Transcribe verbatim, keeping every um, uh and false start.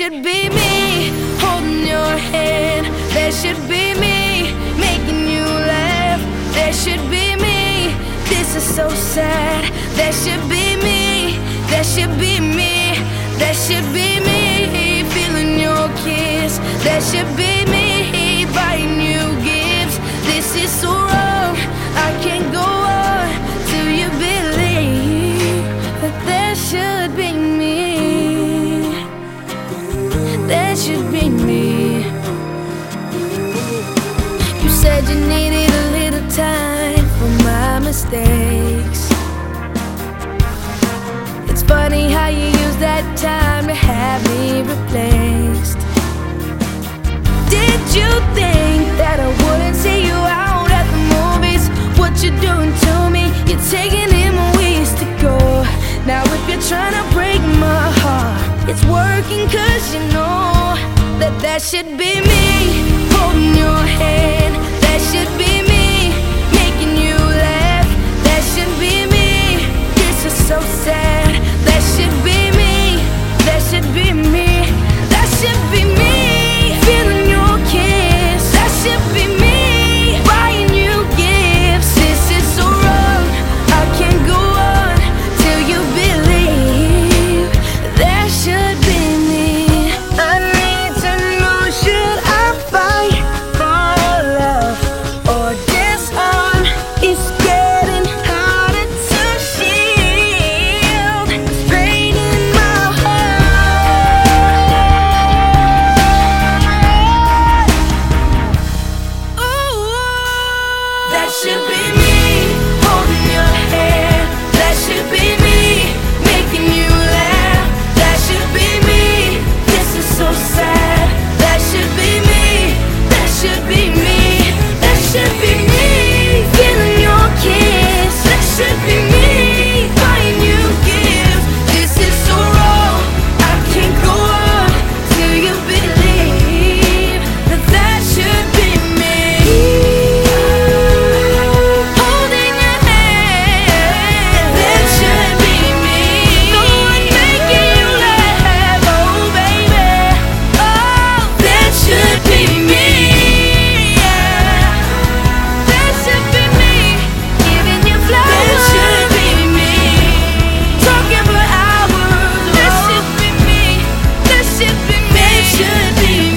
should be me holding your hand. That should be me making you laugh. That should be me. This is so sad. That should be me. That should be me. That should be me feeling your kiss. That should be me buying you gifts. This is so wrong. I can't go on till you believe that there should be me. That should be me. You said you needed a little time for my mistakes. It's funny how you use that time to have me replaced. Did you think that I wouldn't see you out at the movies? What you doing to me? You're taking in my ways to go. Now if you're trying to break my heart, it's working cause you know that that should be me holding your hand. That should be me making you laugh. That should be me. This is so sad. That should be me. That should be me. That should be me feeling your kiss. That should be me buying you gifts. This is so wrong. I can't go on till you believe that should be me. I need to know, should I fight for love or disarm? It's getting harder to shield. It's pain in my heart. Ooh, that should be me holding your hand. That should be me making you laugh. That should be me. This is so sad. That should be me. That should be me. That should be me feeling your kiss. That should be me buying you gifts. This is so wrong. I can't go on till you believe that that should be me. Holding your hand. That should be me. The one making you laugh. Oh baby. Oh, that should be me. Yeah. That should be me giving you flowers. That should be me talking for hours. That should be me. That should be me. That should be